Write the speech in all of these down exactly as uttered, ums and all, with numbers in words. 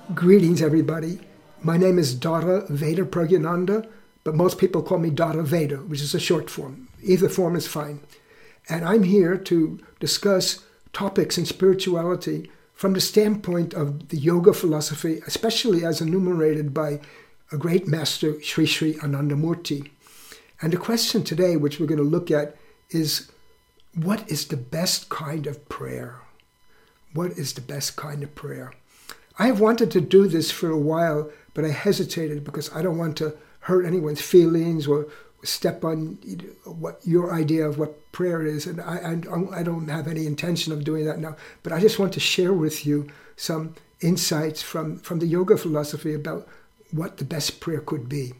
Greetings, everybody. My name is Dara Veda Pragyananda, but most people call me Dara Veda, which is a short form. Either form is fine. And I'm here to discuss topics in spirituality from the standpoint of the yoga philosophy, especially as enumerated by a great master, Sri Sri Anandamurti. And the question today, which we're going to look at, is what is the best kind of prayer? What is the best kind of prayer? I have wanted to do this for a while, but I hesitated because I don't want to hurt anyone's feelings or step on what your idea of what prayer is. And I, I, I don't have any intention of doing that now. But I just want to share with you some insights from, from the yoga philosophy about what the best prayer could be.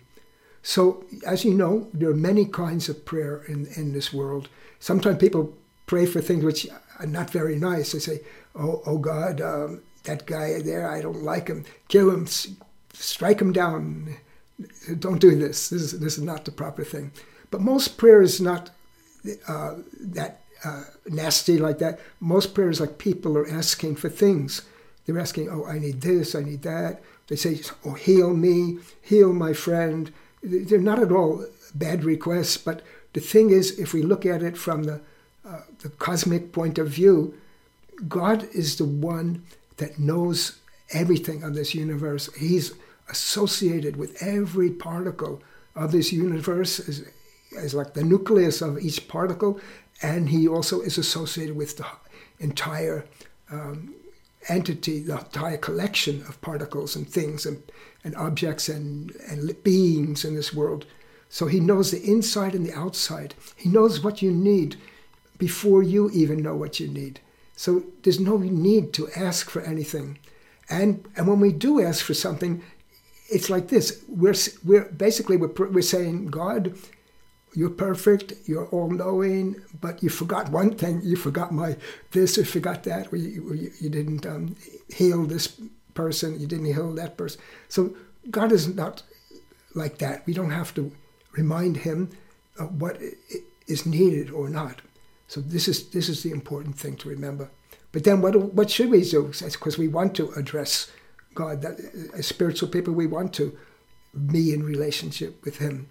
So, as you know, there are many kinds of prayer in, in this world. Sometimes people pray for things which are not very nice. They say, oh, oh God, um, that guy there, I don't like him. Kill him, strike him down. Don't do this. This is, this is not the proper thing. But most prayer is not uh, that uh, nasty like that. Most prayer is like people are asking for things. They're asking, oh, I need this, I need that. They say, oh, heal me, heal my friend. They're not at all bad requests, but the thing is, if we look at it from the, uh, the cosmic point of view, God is the one that knows everything of this universe. He's associated with every particle of this universe as, as like the nucleus of each particle, and he also is associated with the entire um, entity, the entire collection of particles and things and, and objects and, and beings in this world. So he knows the inside and the outside. He knows what you need before you even know what you need. So there's no need to ask for anything. And and when we do ask for something, it's like this. We're we're basically we're, we're saying, God, you're perfect, you're all-knowing, but you forgot one thing. You forgot my this, or forgot that. Or you, or you, you didn't um, heal this person. You didn't heal that person. So God is not like that. We don't have to remind him of what is needed or not. So this is this is the important thing to remember. But then what what should we do? Because we want to address God. That, as spiritual people, we want to be in relationship with him.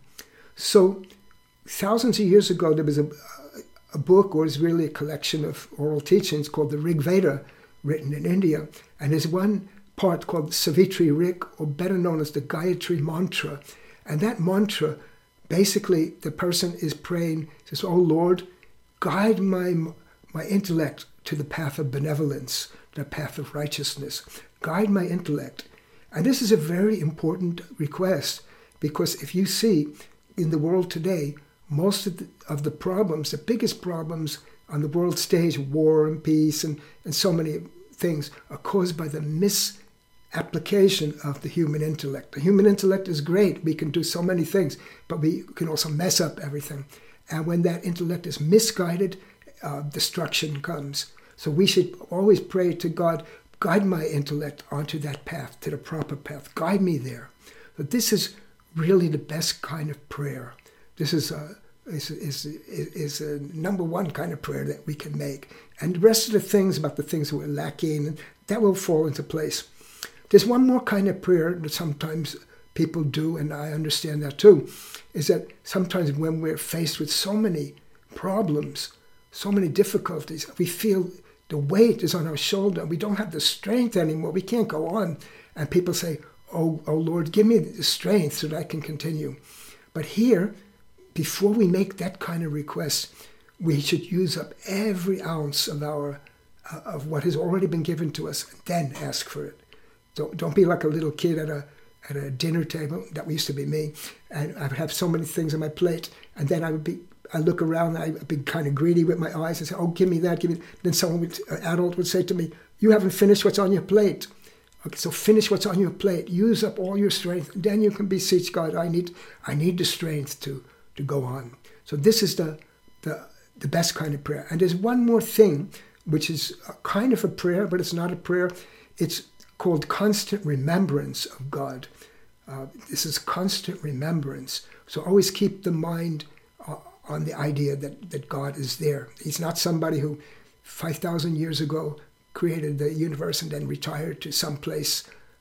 So thousands of years ago, there was a, a book, or it's really a collection of oral teachings called the Rig Veda, written in India. And there's one part called Savitri Rig, or better known as the Gayatri Mantra. And that mantra, basically, the person is praying, says, oh Lord, guide my my intellect to the path of benevolence, the path of righteousness. Guide my intellect. And this is a very important request, because if you see in the world today, most of the, of the problems, the biggest problems on the world stage, war and peace and, and so many things, are caused by the misapplication of the human intellect. The human intellect is great. We can do so many things, but we can also mess up everything. And when that intellect is misguided, uh, destruction comes. So we should always pray to God, guide my intellect onto that path, to the proper path. Guide me there. But this is really the best kind of prayer. This is a, is, is, is a number one kind of prayer that we can make. And the rest of the things about the things that we're lacking, that will fall into place. There's one more kind of prayer that sometimes people do, and I understand that too, is that sometimes when we're faced with so many problems, so many difficulties, we feel the weight is on our shoulder. We don't have the strength anymore. We can't go on. And people say, oh, oh Lord, give me the strength so that I can continue. But here, before we make that kind of request, we should use up every ounce of our uh, of what has already been given to us, and then ask for it. Don't, don't be like a little kid at a at a dinner table. That used to be me. And I would have so many things on my plate, and then I would be I look around, I'd be kind of greedy with my eyes and say, oh, give me that, give me that. Then someone, would, an adult would say to me, you haven't finished what's on your plate. Okay, so finish what's on your plate. Use up all your strength. Then you can beseech God, I need I need the strength to, to go on. So this is the, the, the best kind of prayer. And there's one more thing, which is a kind of a prayer, but it's not a prayer. It's called constant remembrance of God. Uh, this is constant remembrance. So always keep the mind uh, on the idea that, that God is there. He's not somebody who five thousand years ago created the universe and then retired to some place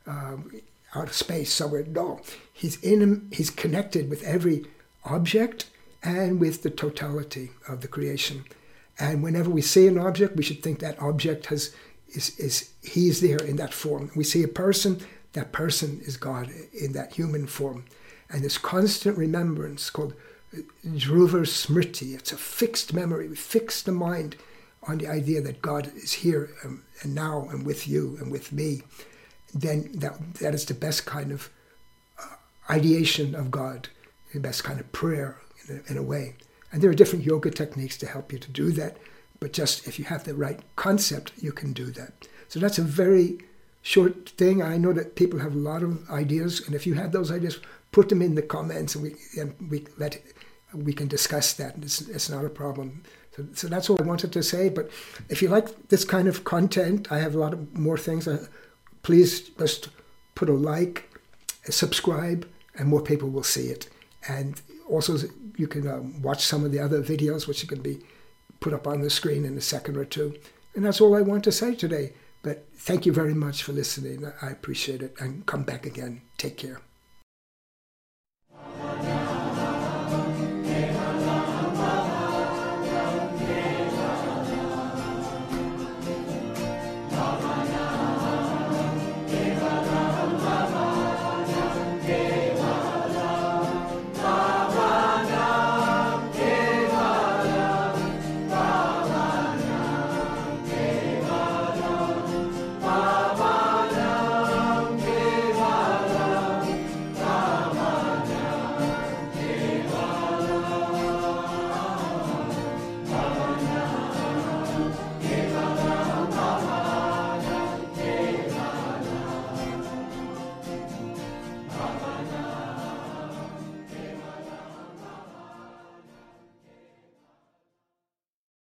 um, out of space somewhere. No, he's in him. He's connected with every object and with the totality of the creation. And whenever we see an object, we should think that object has is is he's there in that form. We see a person, that person is God in that human form. And this constant remembrance called Dhruva Smriti, it's a fixed memory. We fix the mind on the idea that God is here um, and now and with you and with me. Then that that is the best kind of uh, ideation of God, the best kind of prayer in a, in a way. And there are different yoga techniques to help you to do that, but just if you have the right concept, you can do that. So that's a very short thing. I know that people have a lot of ideas, and if you have those ideas, put them in the comments, and we and we let we can discuss that. It's, it's not a problem. So, so that's all I wanted to say. But if you like this kind of content, I have a lot of more things. Uh, please just put a like, subscribe, and more people will see it. And also, you can uh, watch some of the other videos, which can be put up on the screen in a second or two. And that's all I want to say today. But thank you very much for listening. I appreciate it. And come back again. Take care.